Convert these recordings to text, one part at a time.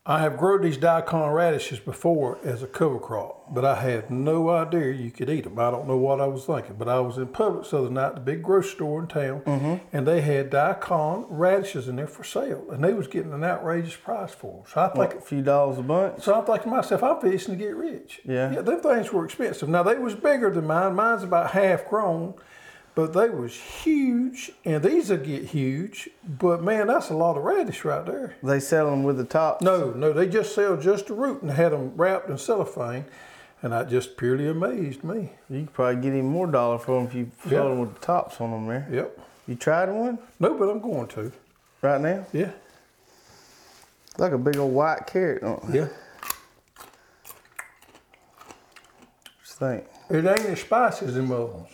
I have grown these daikon radishes before as a cover crop, but I had no idea you could eat them. I don't know what I was thinking, but I was in Publix the other night, the big grocery store in town, and they had daikon radishes in there for sale, and they was getting an outrageous price for them. So I think a few dollars a bunch. So I'm thinking to myself, I'm fixing to get rich. Yeah. Them things were expensive. Now they was bigger than mine. Mine's about half grown. But they was huge, and these will get huge. But man, that's a lot of radish right there. They sell them with the tops? No, they just sell just the root and had them wrapped in cellophane, and that just purely amazed me. You could probably get even more dollar for them if you sold them with the tops on them there. Yep. You tried one? No, but I'm going to. Right now? Yeah. Like a big old white carrot, don't they? Yeah. Just think. It ain't as spicy as them other ones.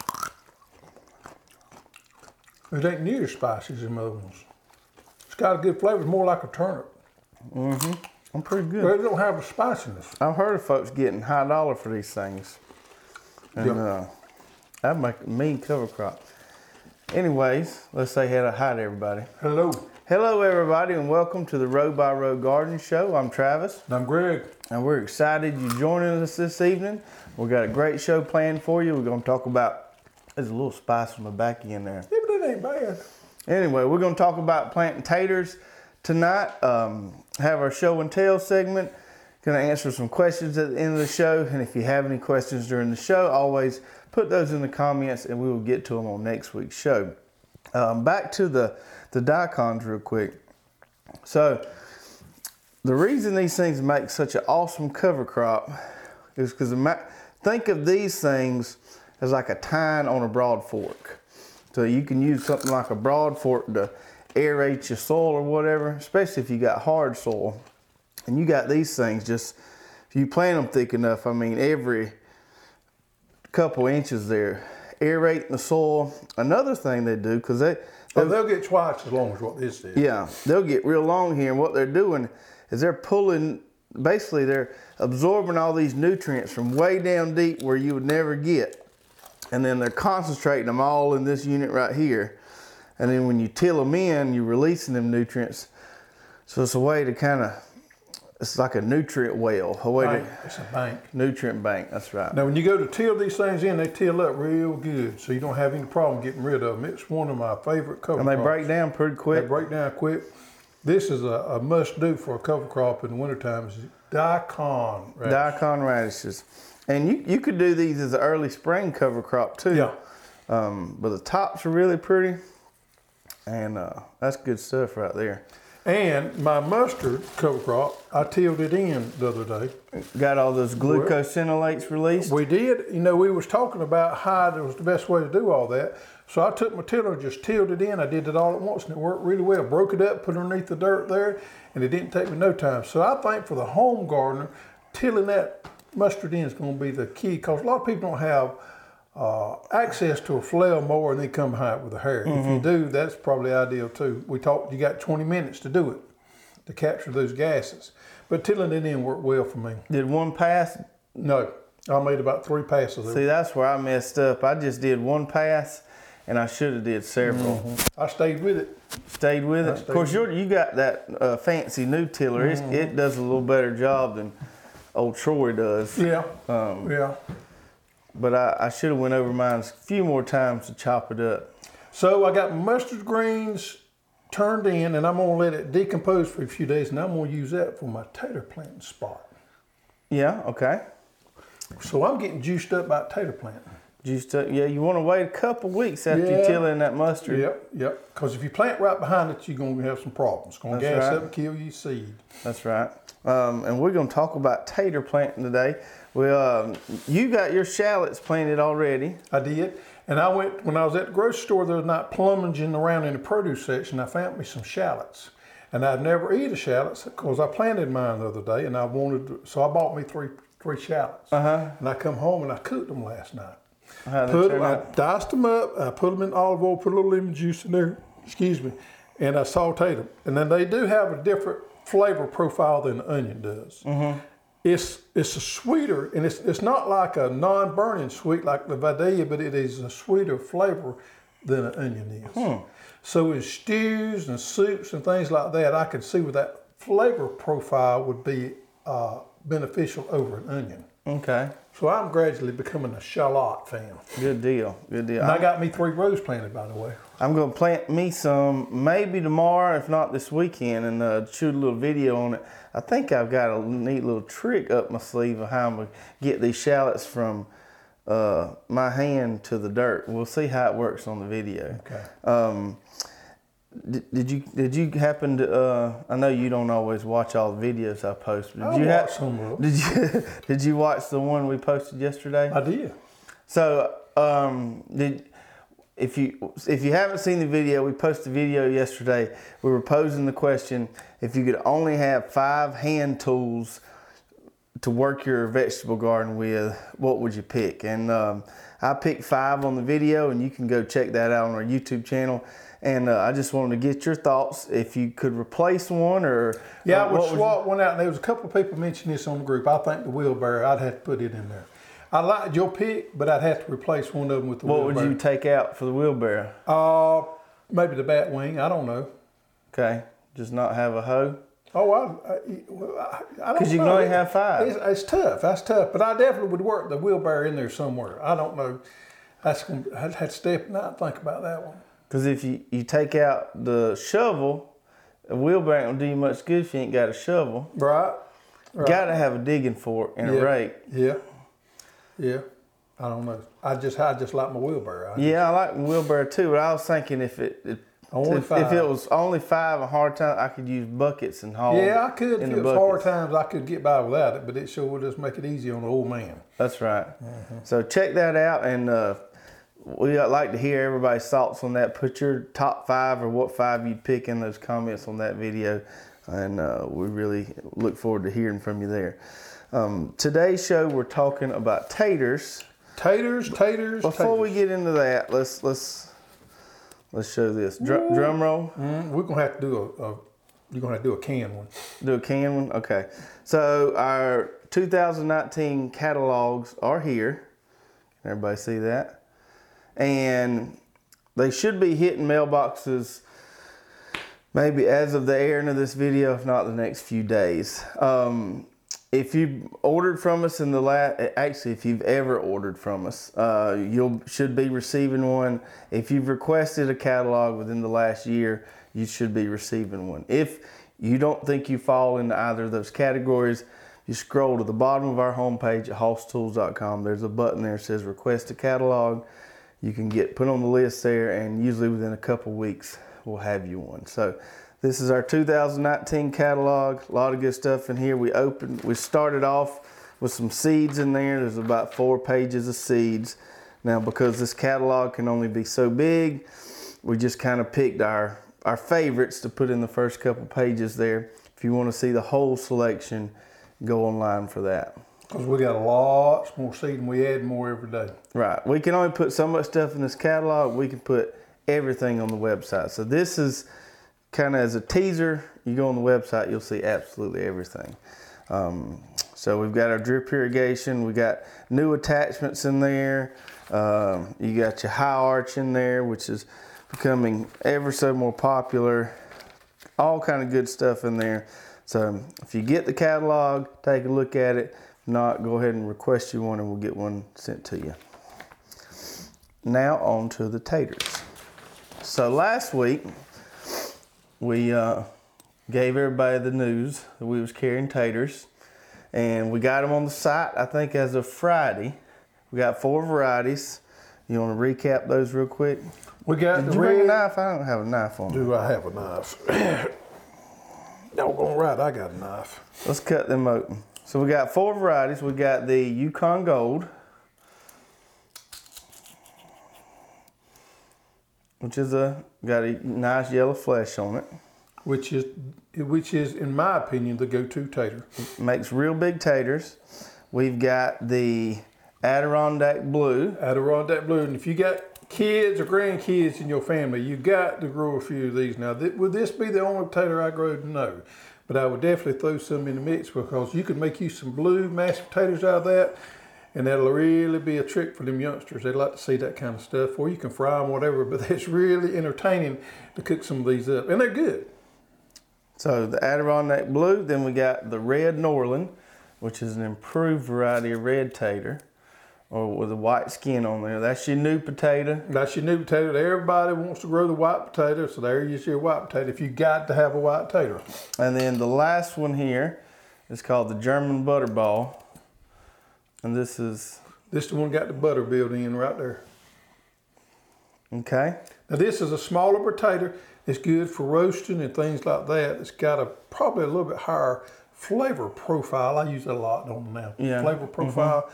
It ain't near as spicy as them other ones. It's got a good flavor. It's more like a turnip. I'm pretty good. But it don't have a spiciness. I've heard of folks getting high dollar for these things. And that'd make a mean cover crop. Anyways, let's say hi to everybody. Hello. Hello, everybody, and welcome to the Row by Row Garden Show. I'm Travis. And I'm Greg. And we're excited you're joining us this evening. We've got a great show planned for you. We're going to talk about, there's a little spice on the back end there. Yeah, but it ain't bad. Anyway, we're going to talk about planting taters tonight. Have our show and tell segment. Going to answer some questions at the end of the show. And if you have any questions during the show, always put those in the comments and we will get to them on next week's show. Back to the daikons real quick. So the reason these things make such an awesome cover crop is because think of these things as like a tine on a broad fork. So you can use something like a broad fork to aerate your soil or whatever, especially if you got hard soil. And you got these things just, if you plant them thick enough, I mean every couple inches there, aerating the soil. Another thing they do, because they'll get twice as long as what this is. Yeah, they'll get real long here, and what they're doing is they're pulling, basically they're absorbing all these nutrients from way down deep where you would never get. And then they're concentrating them all in this unit right here. And then when you till them in, you're releasing them nutrients. So it's a way to kind of, it's like a nutrient well. It's a bank. Nutrient bank, that's right. Now when you go to till these things in, they till up real good. So you don't have any problem getting rid of them. It's one of my favorite cover crops. And they break down pretty quick. They break down quick. This is a must do for a cover crop in the wintertime. Is daikon radishes. Daikon radishes. And you could do these as an early spring cover crop too. Yeah. But the tops are really pretty. And that's good stuff right there. And my mustard cover crop, I tilled it in the other day. Got all those glucosinolates released? We did. You know, we was talking about how it was the best way to do all that. So I took my tiller, just tilled it in. I did it all at once and it worked really well. Broke it up, put it underneath the dirt there, and it didn't take me no time. So I think for the home gardener, tilling that mustard in is going to be the key, because a lot of people don't have access to a flail mower and they come behind it with a hair. If you do, that's probably ideal too. We talked, you got 20 minutes to do it, to capture those gases. But tilling it in worked well for me. Did one pass? No, I made about 3 passes. See, that's where I messed up. I just did one pass and I should have did several. I stayed with it. Stayed with it? Of course, you got that fancy new tiller. It does a little better job than old Troy does. Yeah, yeah. But I should have went over mine a few more times to chop it up. So I got my mustard greens turned in, and I'm gonna let it decompose for a few days, and I'm gonna use that for my tater planting spot. Yeah, okay. So I'm getting juiced up about tater planting. Juiced up, yeah, you wanna wait a couple weeks after you till in that mustard. Yep, because if you plant right behind it, you're gonna have some problems. It's gonna gas up and kill your seed. That's right. And we're gonna talk about tater planting today. Well, you got your shallots planted already. I did. And I went, when I was at the grocery store the other night plumaging around in the produce section, I found me some shallots. And I'd never eat a shallots because I planted mine the other day and I wanted to, so I bought me three shallots. And I come home and I cooked them last night. I diced them up, I put them in olive oil, put a little lemon juice in there, and I sauteed them. And then they do have a different flavor profile than the onion does. It's a sweeter, and it's not like a non-burning sweet like the Vidalia, but it is a sweeter flavor than an onion is. So in stews and soups and things like that, I can see where that flavor profile would be beneficial over an onion. Okay. So I'm gradually becoming a shallot fan. Good deal. Good deal. And I got me 3 rows planted, by the way. I'm going to plant me some maybe tomorrow, if not this weekend, and shoot a little video on it. I think I've got a neat little trick up my sleeve of how I'm going to get these shallots from my hand to the dirt. We'll see how it works on the video. Okay. Did you happen to? I know you don't always watch all the videos I post. Did you watch some of them. Did you watch the one we posted yesterday? I did. So if you haven't seen the video, we posted a video yesterday. We were posing the question: if you could only have 5 hand tools to work your vegetable garden with, what would you pick? And I picked 5 on the video, and you can go check that out on our YouTube channel. And I just wanted to get your thoughts if you could replace one or... Yeah, I would swap one out. And there was a couple of people mentioned this on the group. I think the wheelbarrow, I'd have to put it in there. I liked your pick, but I'd have to replace one of them with the wheelbarrow. What would you take out for the wheelbarrow? Maybe the bat wing. I don't know. Okay. Just not have a hoe? Oh, I don't know. Because you can only have 5. It's tough. That's tough. But I definitely would work the wheelbarrow in there somewhere. I don't know. I'd have to step and not think about that one. Because if you take out the shovel, a wheelbarrow won't do you much good if you ain't got a shovel. Right. Got to have a digging fork and a rake. Yeah. I don't know. I just like my wheelbarrow. I like my wheelbarrow too, but I was thinking if it was only 5 a hard time, I could use buckets and haul. Yeah, I could. If it was hard times, I could get by without it, but it sure would just make it easy on the old man. That's right. Mm-hmm. So check that out, and we'd like to hear everybody's thoughts on that. Put your top 5 or what 5 you'd pick in those comments on that video, and we really look forward to hearing from you there. Today's show, we're talking about taters. Taters. Before we get into that, let's show this. Drum roll. We're gonna have to do you're gonna have to do a canned one. Do a canned one? Okay. So our 2019 catalogs are here. Can everybody see that? And they should be hitting mailboxes maybe as of the airing of this video, if not the next few days. If you've ordered from us if you've ever ordered from us, should be receiving one. If you've requested a catalog within the last year, you should be receiving one. If you don't think you fall into either of those categories, you scroll to the bottom of our homepage at hosstools.com. There's a button there that says request a catalog. You can get put on the list there, and usually within a couple weeks, we'll have you one. So this is our 2019 catalog. A lot of good stuff in here. We started off with some seeds in there. There's about 4 pages of seeds. Now, because this catalog can only be so big, we just kind of picked our favorites to put in the first couple pages there. If you want to see the whole selection, go online for that. Because we got lots more seed and we add more every day. Right. We can only put so much stuff in this catalog. We can put everything on the website. So this is kind of as a teaser. You go on the website, you'll see absolutely everything. So we've got our drip irrigation. We got new attachments in there. You got your high arch in there, which is becoming ever so more popular. All kind of good stuff in there. So if you get the catalog, take a look at it. If not, go ahead and request you one and we'll get one sent to you. Now on to the taters. So last week, we gave everybody the news that we was carrying taters, and we got them on the site, I think as of Friday. We got 4 varieties. You want to recap those real quick? We got Did the you bring a red. knife? I don't have a knife on me. Do I have a knife? Doggone right, I got a knife. Let's cut them open. So we got 4 varieties. We got the Yukon Gold, which is got a nice yellow flesh on it. Which is, in my opinion, the go-to tater. Makes real big taters. We've got the Adirondack Blue. Adirondack Blue, and if you got kids or grandkids in your family, you got to grow a few of these. Now, would this be the only tater I grow? No. But I would definitely throw some in the mix because you could make you some blue mashed potatoes out of that, and that'll really be a trick for them youngsters. They'd like to see that kind of stuff. Or you can fry them, whatever, but it's really entertaining to cook some of these up. And they're good. So the Adirondack Blue, then we got the Red Norland, which is an improved variety of red tater, or with a white skin on there. That's your new potato. That's your new potato. Everybody wants to grow the white potato, so there is your white potato. If you got to have a white tater. And then the last one here is called the German Butterball. And this is... This the one got the butter built in right there. Okay. Now this is a smaller potato. It's good for roasting and things like that. It's got probably a little bit higher flavor profile. I use that a lot on now. Yeah. Flavor profile.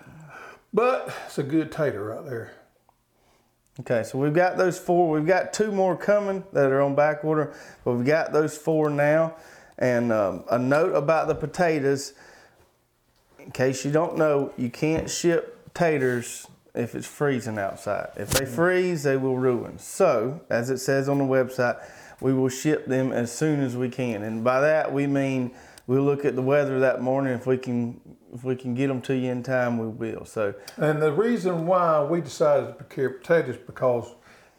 But it's a good tater right there. Okay, so we've got those 4. We've got 2 more coming that are on back order, but we've got those 4 now. And a note about the potatoes, in case you don't know, you can't ship taters if it's freezing outside. If they freeze, they will ruin. So, as it says on the website, we will ship them as soon as we can. And by that, we mean we'll look at the weather that morning. If we can get them to you in time, we will. So, and the reason why we decided to procure potatoes because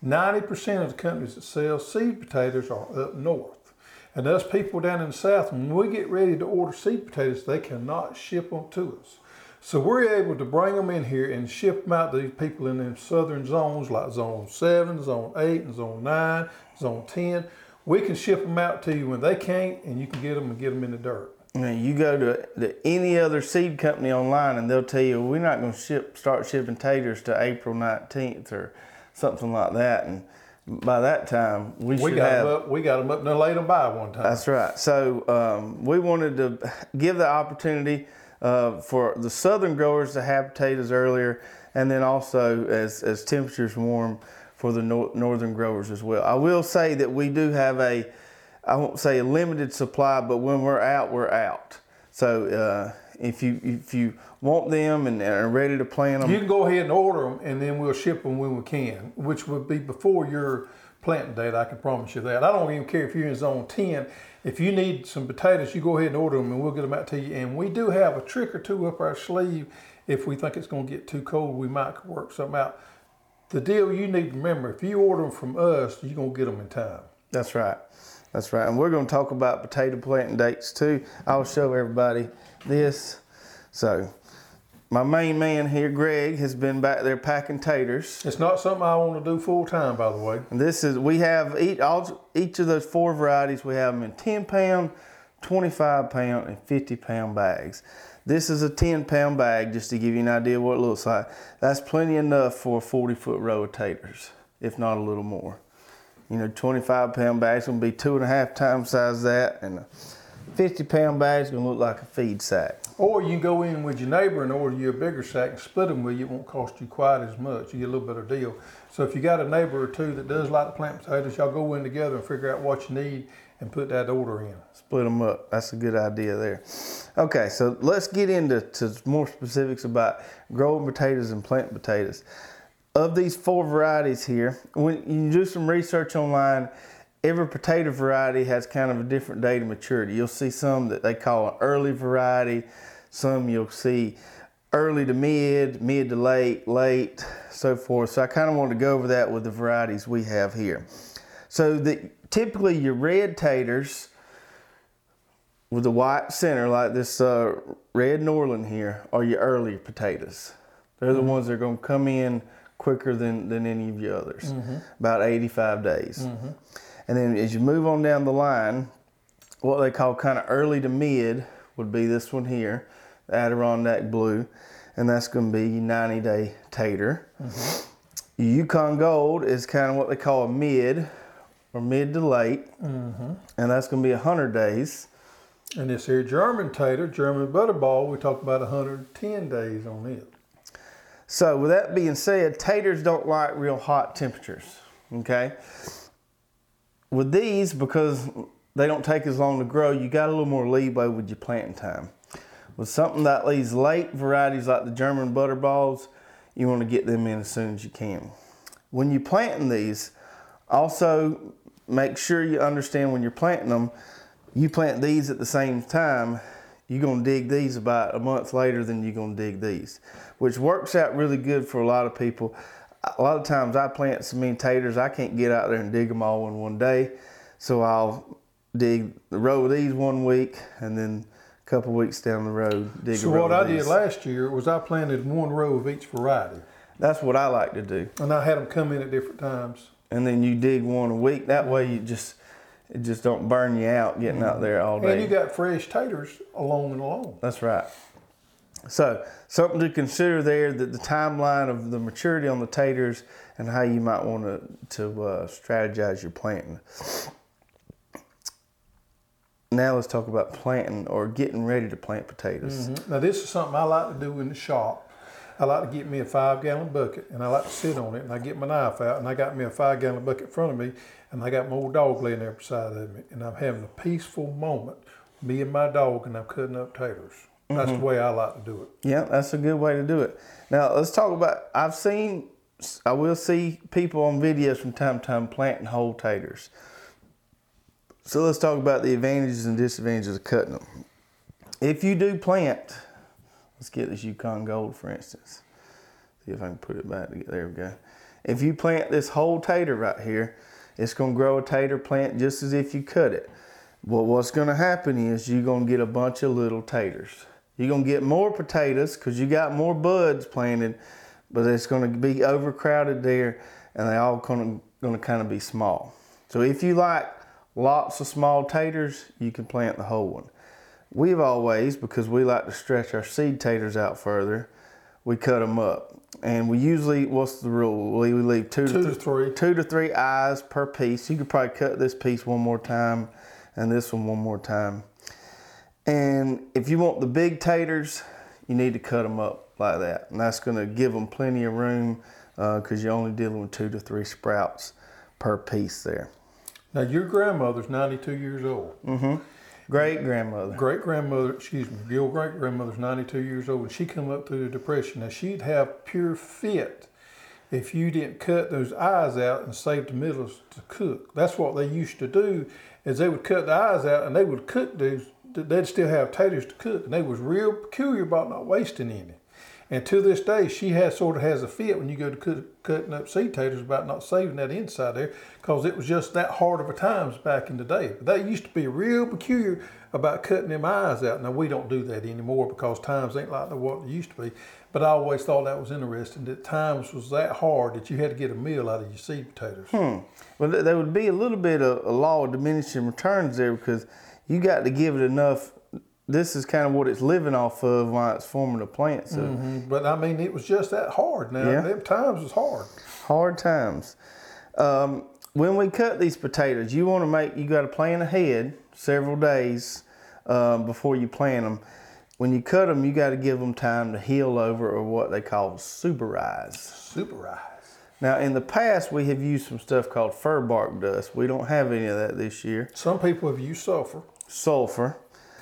90% of the companies that sell seed potatoes are up north. And us people down in the south, when we get ready to order seed potatoes, they cannot ship them to us. So we're able to bring them in here and ship them out to these people in them southern zones like Zone 7, Zone 8, and Zone 9, Zone 10. We can ship them out to you when they can't, and you can get them and get them in the dirt. Now you go to any other seed company online and they'll tell you, we're not going to start shipping taters to April 19th or something like that. And by that time, we got them up and they laid them by one time. That's right. So we wanted to give the opportunity for the southern growers to have potatoes earlier, and then also as temperatures warm for the northern growers as well. I will say that we do have I won't say a limited supply, but when we're out, we're out. So if you want them and are ready to plant them, you can go ahead and order them, and then we'll ship them when we can, which would be before your planting date. I can promise you that. I don't even care if you're in Zone 10. If you need some potatoes, you go ahead and order them, and we'll get them out to you. And we do have a trick or two up our sleeve. If we think it's going to get too cold, we might work something out. The deal you need to remember, if you order them from us, you're going to get them in time. That's right. That's right. And we're going to talk about potato planting dates too. I'll show everybody this. So my main man here, Greg, has been back there packing taters. It's not something I want to do full time, by the way. And we have each of those 4 varieties, we have them in 10-pound, 25-pound, and 50-pound bags. This is a 10-pound bag, just to give you an idea of what it looks like. That's plenty enough for a 40-foot row of taters, if not a little more. 25-pound bag's gonna be 2.5 times size that, and a 50-pound bag's gonna look like a feed sack. Or you can go in with your neighbor and order you a bigger sack and split them with you. It won't cost you quite as much. You get a little better deal. So if you got a neighbor or two that does like to plant potatoes, y'all go in together and figure out what you need and put that order in. Split them up. That's a good idea there. Okay, so let's get into more specifics about growing potatoes and planting potatoes. Of these 4 varieties here, when you do some research online, every potato variety has kind of a different date of maturity. You'll see some that they call an early variety, some you'll see early to mid, mid to late, late, so forth. So I kind of want to go over that with the varieties we have here. So typically your red taters with the white center, like this Red Norland here, are your early potatoes. They're the ones that are going to come in quicker than any of your others, about 85 days. And then as you move on down the line, what they call kind of early to mid would be this one here, the Adirondack Blue, and that's going to be 90-day tater. Yukon Gold is kind of what they call a mid or mid to late, and that's going to be 100 days. And this here German tater, German Butterball, we talked about 110 days on it. So with that being said, taters don't like real hot temperatures, okay? With these, because they don't take as long to grow, you got a little more leeway with your planting time. With something like these late varieties like the German Butterballs, you want to get them in as soon as you can. When you're planting these, also make sure you understand when you're planting them, you plant these at the same time, you're going to dig these about a month later than you're going to dig these, which works out really good for a lot of people. A lot of times I plant so many taters, I can't get out there and dig them all in one day. So I'll dig the row of these 1 week, and then a couple weeks down the road, dig So a row what of I did these. last year was I planted 1 row of each variety. That's what I like to do. And I had them come in at different times. And then you dig one a week. That way it just don't burn you out getting out there all day. And you got fresh taters along and along. That's right. So something to consider there, that the timeline of the maturity on the taters and how you might want to strategize your planting. Now let's talk about planting or getting ready to plant potatoes. Now this is something I like to do in the shop. I like to get me a 5-gallon bucket and I like to sit on it, and I get my knife out and I got me a 5-gallon bucket in front of me, and I got my old dog laying there beside of me, and I'm having a peaceful moment, me and my dog, and I'm cutting up taters. That's the way I like to do it. Yeah, that's a good way to do it. Now let's talk about, I will see people on videos from time to time planting whole taters. So let's talk about the advantages and disadvantages of cutting them. If you do plant, let's get this Yukon Gold for instance. See if I can put it back. There we go. If you plant this whole tater right here, it's going to grow a tater plant just as if you cut it. Well, what's going to happen is you're going to get a bunch of little taters. You're going to get more potatoes because you got more buds planted, but it's going to be overcrowded there, and they all going to kind of be small. So if you like lots of small taters, you can plant the whole one. We've always, because we like to stretch our seed taters out further, we cut them up. And we usually, what's the rule? We leave two to three eyes per piece. You could probably cut this piece one more time and this one more time. And if you want the big taters, you need to cut them up like that. And that's going to give them plenty of room because you're only dealing with 2 to 3 sprouts per piece there. Now your grandmother's 92 years old. Great-grandmother. Your great-grandmother's 92 years old, and she come up through the Depression. Now she'd have pure fit if you didn't cut those eyes out and save the middles to cook. That's what they used to do, is they would cut the eyes out and they would cook those. They'd still have taters to cook, and they was real peculiar about not wasting any. And to this day, she sort of has a fit when you go to cutting up seed taters about not saving that inside there, because it was just that hard of a times back in the day. But they used to be real peculiar about cutting them eyes out. Now we don't do that anymore because times ain't like what they used to be. But I always thought that was interesting, that times was that hard that you had to get a meal out of your seed potatoes. Well, there would be a little bit of a law of diminishing returns there, because you got to give it enough. This is kind of what it's living off of while it's forming a plant. So, But I mean, it was just that hard. Now, them times was hard. Hard times. When we cut these potatoes, you got to plan ahead several days before you plant them. When you cut them, you got to give them time to heal over, or what they call superize. Superize. Now, in the past, we have used some stuff called fir bark dust. We don't have any of that this year. Some people have used sulfur.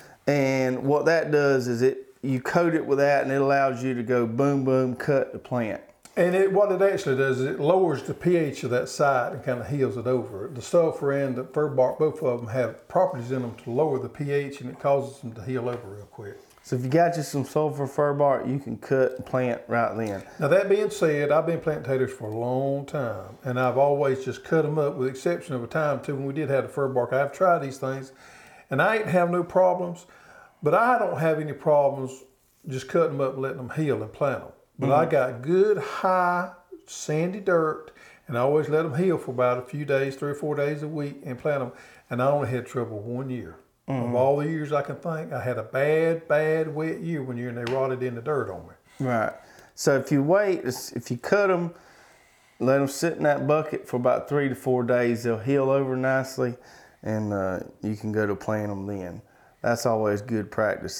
And what that does is you coat it with that, and it allows you to go boom, boom, cut the plant. And what it actually does is it lowers the pH of that site and kind of heals it over. The sulfur and the fir bark, both of them have properties in them to lower the pH, and it causes them to heal over real quick. So if you got you some sulfur fir bark, you can cut and plant right then. Now that being said, I've been planting taters for a long time, and I've always just cut them up, with the exception of a time too when we did have the fir bark. I've tried these things, and I ain't have no problems, but I don't have any problems just cutting them up and letting them heal and plant them. But I got good, high, sandy dirt, and I always let them heal for about a few days, 3 or 4 days a week, and plant them. And I only had trouble 1 year. Of all the years I can think, I had a bad wet year 1 year, and they rotted in the dirt on me. Right. So if you cut them, let them sit in that bucket for about 3 to 4 days, they'll heal over nicely, and you can go to plant them then. That's always good practice.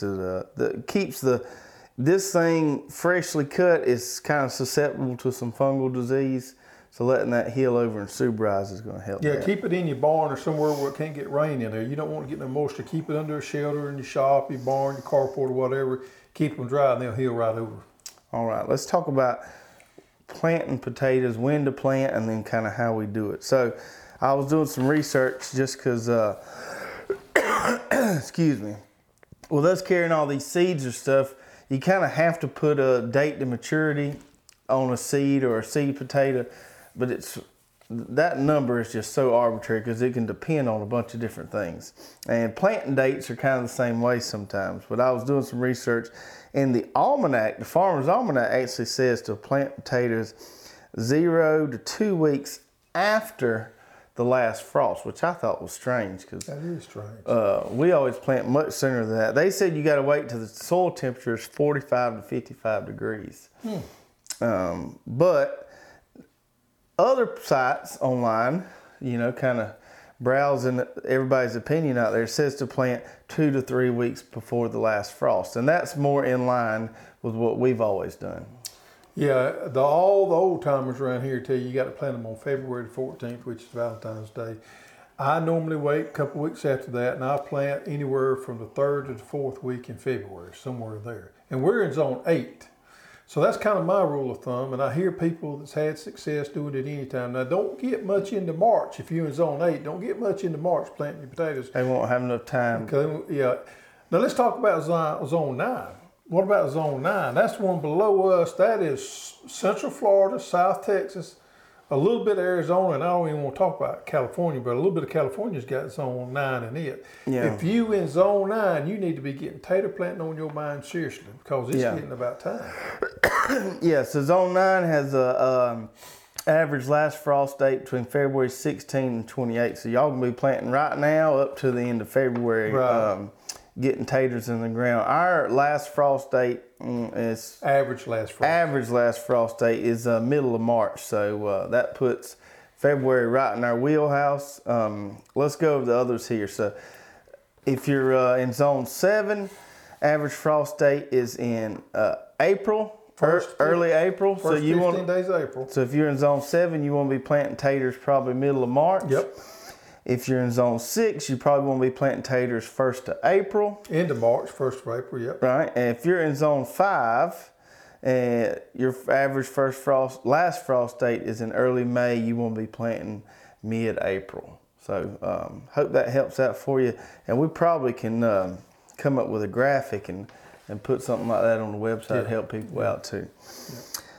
This thing freshly cut is kind of susceptible to some fungal disease, so letting that heal over and superize is going to help. Yeah, keep it in your barn or somewhere where it can't get rain in there. You don't want to get no moisture. Keep it under a shelter in your shop, your barn, your carport, or whatever. Keep them dry and they'll heal right over. All right, let's talk about planting potatoes, when to plant, and then kind of how we do it. So I was doing some research just because, excuse me, with us carrying all these seeds or stuff, you kind of have to put a date to maturity on a seed or a seed potato, but that number is just so arbitrary because it can depend on a bunch of different things. And planting dates are kind of the same way sometimes. But I was doing some research, and the almanac, the Farmer's Almanac, actually says to plant potatoes 0 to 2 weeks after the last frost, which I thought was strange because That is strange. we always plant much sooner than that. They said you got to wait till the soil temperature is 45 to 55 degrees. But other sites online, you know, kind of browsing everybody's opinion out there, says to plant 2 to 3 weeks before the last frost. And that's more in line with what we've always done. Yeah, all the old timers around here tell you got to plant them on February the 14th, which is Valentine's Day. I normally wait a couple weeks after that, and I plant anywhere from the 3rd to the 4th week in February, somewhere there. And we're in zone 8. So that's kind of my rule of thumb, and I hear people that's had success doing it anytime. Now, don't get much into March. If you're in zone 8, don't get much into March planting your potatoes. They won't have enough time. Yeah. Now, let's talk about zone 9. What about zone 9? That's the one below us. That is Central Florida, South Texas, a little bit of Arizona, and I don't even want to talk about California, but a little bit of California's got zone 9 in it. Yeah. If you in zone 9, you need to be getting tater planting on your mind seriously because it's getting about time. Yeah, so zone 9 has a average last frost date between February 16 and 28. So y'all can be planting right now up to the end of February. Right. Getting taters in the ground. Our last frost date is average last frost date is middle of March. So that puts February right in our wheelhouse. Let's go over the others here. So if you're in zone 7, average frost date is in April, early April. First 15 days of April. So if you're in zone 7, you want to be planting taters probably middle of March. Yep. If you're in zone 6, you probably want to be planting taters 1st of April. End of March, 1st of April, yep. Right. And if you're in zone 5, your average last frost date is in early May, you want to be planting mid-April. So hope that helps out for you. And we probably can come up with a graphic and put something like that on the website to help people out too. Yeah.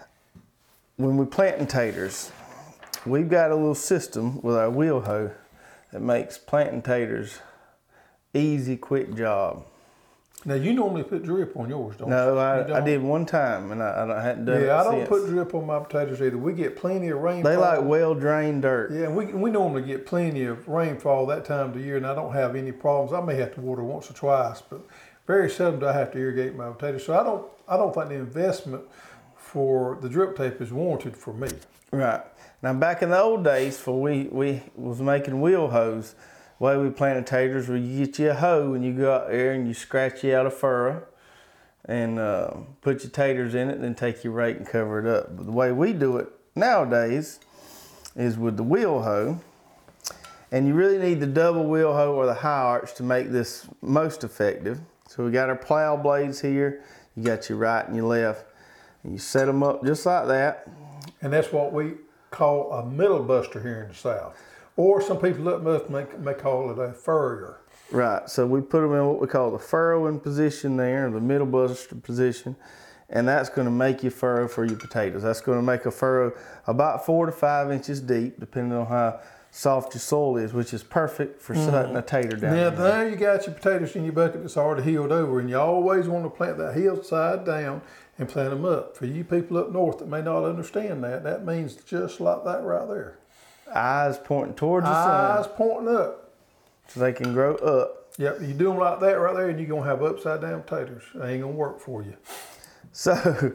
When we're planting taters, we've got a little system with our wheel hoe that makes planting taters easy, quick job. Now you normally put drip on yours, don't you? No, I did one time, and I hadn't done it since. Yeah, I don't since. put drip on my potatoes either. We get plenty of rainfall. They like well-drained dirt. Yeah, we normally get plenty of rainfall that time of the year, and I don't have any problems. I may have to water once or twice, but very seldom do I have to irrigate my potatoes. So I don't think the investment for the drip tape is warranted for me. Right. Now, back in the old days, before we was making wheel hoes, the way we planted taters was you get you a hoe and you go out there and you scratch you out a furrow and put your taters in it and then take your rake and cover it up. But the way we do it nowadays is with the wheel hoe. And you really need the double wheel hoe or the high arch to make this most effective. So we got our plow blades here. You got your right and your left. And you set them up just like that. And that's what we call a middle buster here in the South. Or some people up north may call it a furrower. Right, so we put them in what we call the furrowing position there, the middle buster position, and that's going to make you furrow for your potatoes. That's going to make a furrow about 4 to 5 inches deep, depending on how soft your soil is, which is perfect for setting a tater down. Now there you got your potatoes in your bucket that's already healed over, and you always want to plant that healed side down and plant them up. For you people up north that may not understand that means just like that right there. Eyes pointing towards the sun. Eyes pointing up. So they can grow up. Yep, you do them like that right there, and you're going to have upside down potatoes. They ain't going to work for you. So,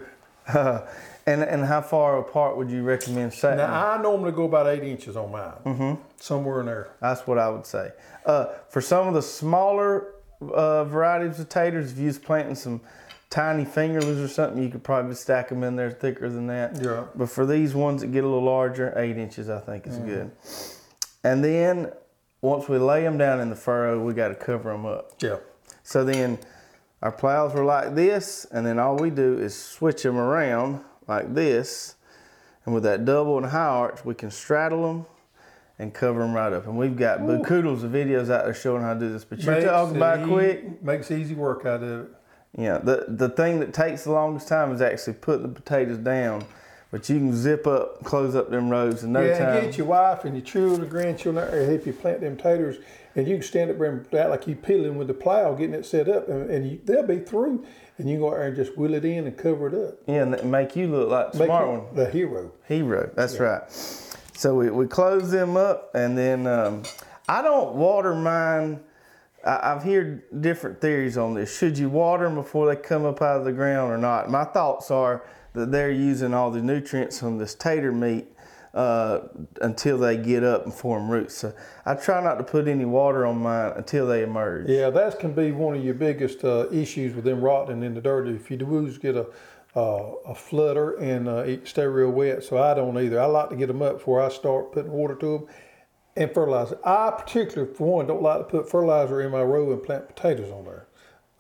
and how far apart would you recommend setting? Now, I normally go about 8 inches on mine. Somewhere in there. That's what I would say. For some of the smaller varieties of taters, if you was planting some tiny fingerlings or something, you could probably stack them in there thicker than that. Yeah. But for these ones that get a little larger, 8 inches I think is good. And then once we lay them down in the furrow, we got to cover them up. Yeah. So then our plows were like this, and then all we do is switch them around like this. And with that double and high arch, we can straddle them and cover them right up. And we've got bookoodles of videos out there showing how to do this. But you're talking about quick. Makes easy work out of it. Yeah, the thing that takes the longest time is actually putting the potatoes down But you can zip up, close up them rows in no Yeah, time. and get your wife and your children, grandchildren out there help you plant them taters, and you can stand up there and act like you peeling with the plow, getting it set up, and they'll be through, and you can go out there and just wheel it in and cover it up. Yeah, and make you look like the Make smart you one. the hero. Hero, that's right. So we close them up, and then I don't water mine. I've heard different theories on this. Should you water them before they come up out of the ground or not? My thoughts are that they're using all the nutrients from this tater meat until they get up and form roots. So I try not to put any water on mine until they emerge. Yeah, that can be one of your biggest issues with them rotting in the dirt. If you do get a flutter and it stay real wet, so I don't either. I like to get them up before I start putting water to them and fertilizer. I particularly, for one, don't like to put fertilizer in my row and plant potatoes on there.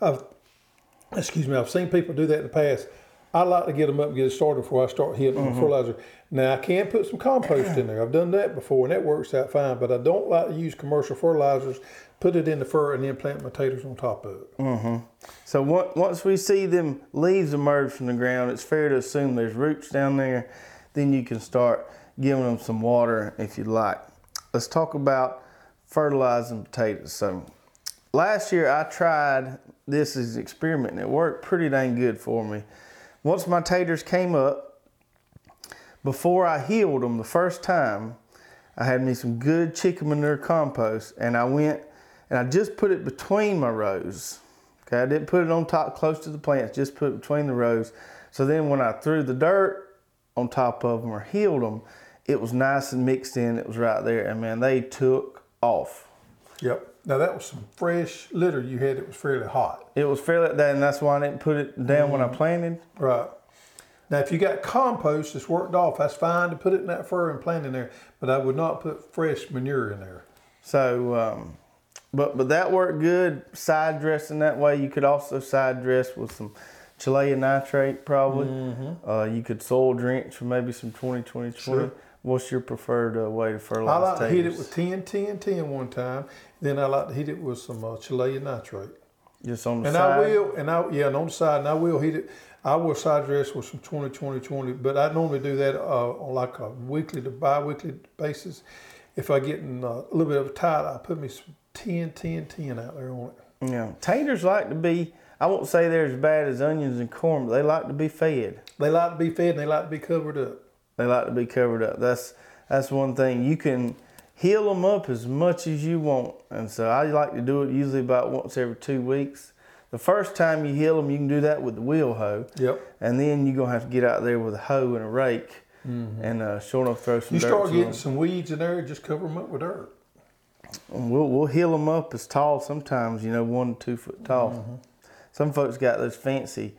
I've seen people do that in the past. I like to get them up and get it started before I start hitting the fertilizer. Now, I can put some compost in there. I've done that before, and that works out fine, but I don't like to use commercial fertilizers, put it in the fur, and then plant potatoes on top of it. So once we see them leaves emerge from the ground, it's fair to assume there's roots down there. Then you can start giving them some water if you'd like. Let's talk about fertilizing potatoes. So last year I tried this as an experiment, and it worked pretty dang good for me. Once my taters came up, before I healed them the first time, I had me some good chicken manure compost, and I went and I just put it between my rows. Okay, I didn't put it on top close to the plants, just put it between the rows. So then when I threw the dirt on top of them or healed them, it was nice and mixed in. It was right there, and man, they took off. Yep. Now that was some fresh litter you had that was fairly hot. It was fairly, and that's why I didn't put it down when I planted. Right. Now if you got compost that's worked off, that's fine to put it in that fur and plant in there, but I would not put fresh manure in there. So, but that worked good. Side dressing that way. You could also side dress with some Chilean nitrate probably. You could soil drench for maybe some 20-20-20. Sure. What's your preferred way to fertilize I like to hit it taters? with 10-10-10 one time. Then I like to hit it with some Chilean nitrate. Just on the And side? and on the side, and I will hit it. I will side dress with some 20-20-20, but I normally do that on like a weekly to bi-weekly basis. If I get in a little bit of a tight, I put me some 10-10-10 out there on it. Yeah. Taters like to be, I won't say they're as bad as onions and corn, but they like to be fed. They like to be fed and they like to be covered up. They like to be covered up. That's one thing. You can heal them up as much as you want. And so I like to do it usually about once every 2 weeks. The first time you heal them, you can do that with the wheel hoe. Yep. And then you're going to have to get out there with a hoe and a rake and sure enough throw some You dirt start to getting them. some weeds in there, just cover them up with dirt. And we'll heal them up as tall sometimes, 1 to 2 foot tall. Some folks got those fancy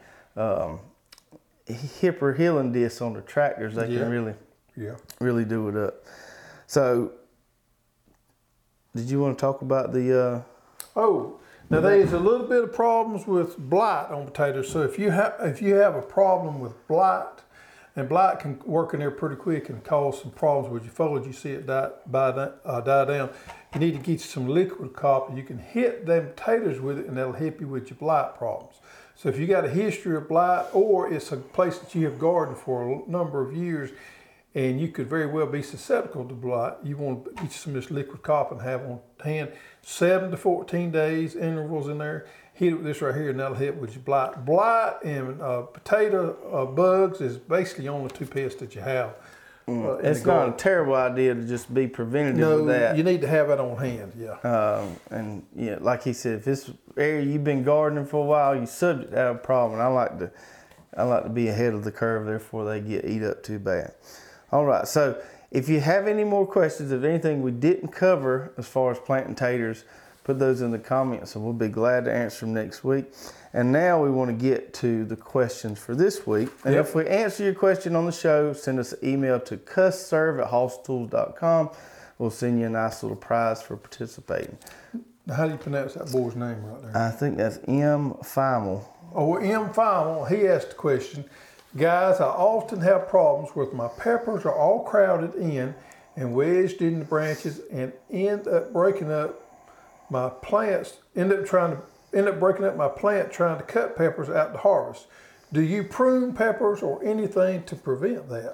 hipper healing discs on their tractors. They can really do it up. So, did you want to talk about the? Now there's a little bit of problems with blight on potatoes. So if you have a problem with blight, and blight can work in there pretty quick and cause some problems with your foliage. You see it die down. You need to get you some liquid copper. You can hit them potatoes with it, and that'll help you with your blight problems. So if you got a history of blight, or it's a place that you have gardened for a number of years, and you could very well be susceptible to blight, you want to get some of this liquid copper and have on hand 7 to 14 days intervals in there. Hit it with this right here, and that'll help with your blight. Blight and potato bugs is basically the only two pests that you have. It's not a terrible idea to just be preventative of that. You need to have it on hand, yeah. And yeah, like he said, if this area you've been gardening for a while, you're subject to have a problem. And I like to be ahead of the curve there before they get eat up too bad. All right, so if you have any more questions of anything we didn't cover as far as planting taters, put those in the comments and we'll be glad to answer them next week. And now we want to get to the questions for this week. And if we answer your question on the show, send us an email to cussserve@hosstools.com. We'll send you a nice little prize for participating. Now, how do you pronounce that boy's name right there? I think that's M. Feimel. Oh, M. Feimel, he asked the question, guys, I often have problems with my peppers are all crowded in and wedged in the branches and end up breaking up my plants, end up breaking up my plant trying to cut peppers out to harvest. Do you prune peppers or anything to prevent that?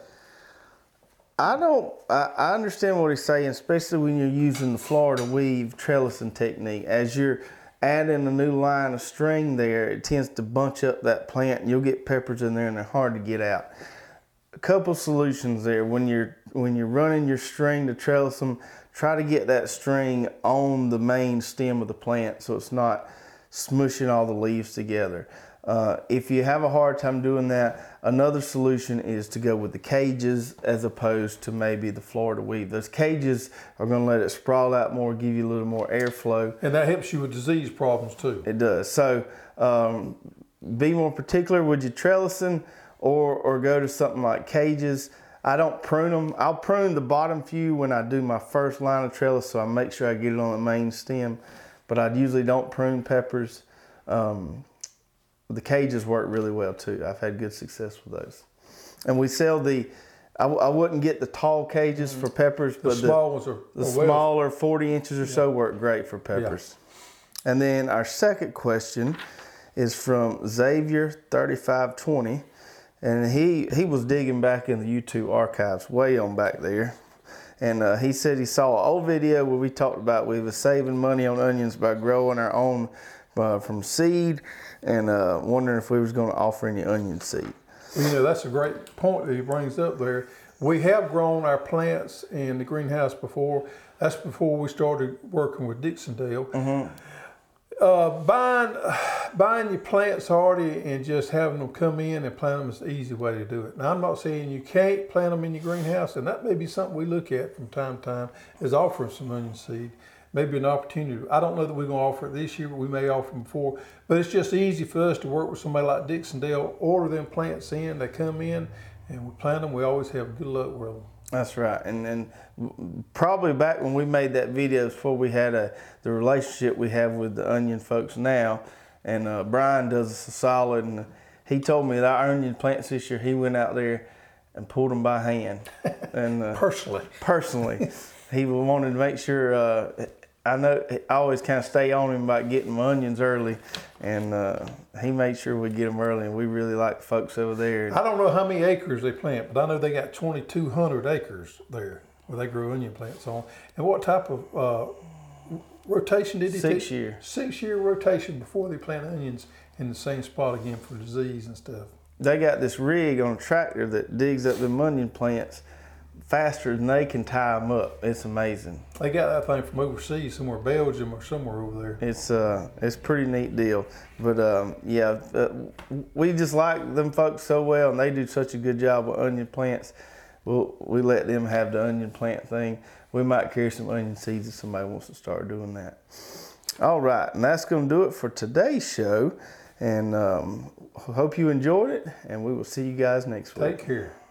I understand what he's saying, especially when you're using the Florida weave trellising technique. As you're adding a new line of string there, it tends to bunch up that plant and you'll get peppers in there and they're hard to get out. A couple solutions there. When you're running your string to trellis them, try to get that string on the main stem of the plant so it's not smushing all the leaves together. If you have a hard time doing that, another solution is to go with the cages as opposed to maybe the Florida weave. Those cages are going to let it sprawl out more, give you a little more airflow. And that helps you with disease problems too. It does. So be more particular with your trellising or go to something like cages. I don't prune them. I'll prune the bottom few when I do my first line of trellis, so I make sure I get it on the main stem. But I usually don't prune peppers. The cages work really well too. I've had good success with those. And we sell I wouldn't get the tall cages for peppers, but The small ones are the well. smaller 40 inches or so work great for peppers. Yeah. And then our second question is from Xavier3520. And he was digging back in the YouTube archives way on back there. And he said he saw an old video where we talked about we were saving money on onions by growing our own from seed, and wondering if we was going to offer any onion seed. Well, you know, that's a great point that he brings up there. We have grown our plants in the greenhouse before. That's before we started working with Dixondale. Mm-hmm. Buying your plants already and just having them come in and plant them is the easy way to do it. Now, I'm not saying you can't plant them in your greenhouse, and that may be something we look at from time to time, is offering some onion seed. Maybe an opportunity. I don't know that we're going to offer it this year, but we may offer them before. But it's just easy for us to work with somebody like Dixondale, order them plants in, they come in, and we plant them. We always have good luck with them. That's right. And probably back when we made that video before we had the relationship we have with the onion folks now, and Brian does us a solid, and he told me that our onion plants this year, he went out there and pulled them by hand. And Personally. He wanted to make sure, I always kind of stay on him about getting my onions early, and he made sure we get them early, and we really like the folks over there. I don't know how many acres they plant, but I know they got 2,200 acres there where they grow onion plants on. And what type of rotation did he take? 6 year. 6 year rotation before they plant onions in the same spot again for disease and stuff. They got this rig on a tractor that digs up them onion plants faster than they can tie them up. It's amazing. They got that thing from overseas, somewhere Belgium or somewhere over there. It's a pretty neat deal. But we just like them folks so well, and they do such a good job with onion plants. We let them have the onion plant thing. We might carry some onion seeds if somebody wants to start doing that. All right, and that's going to do it for today's show. And hope you enjoyed it, and we will see you guys next week. Take care.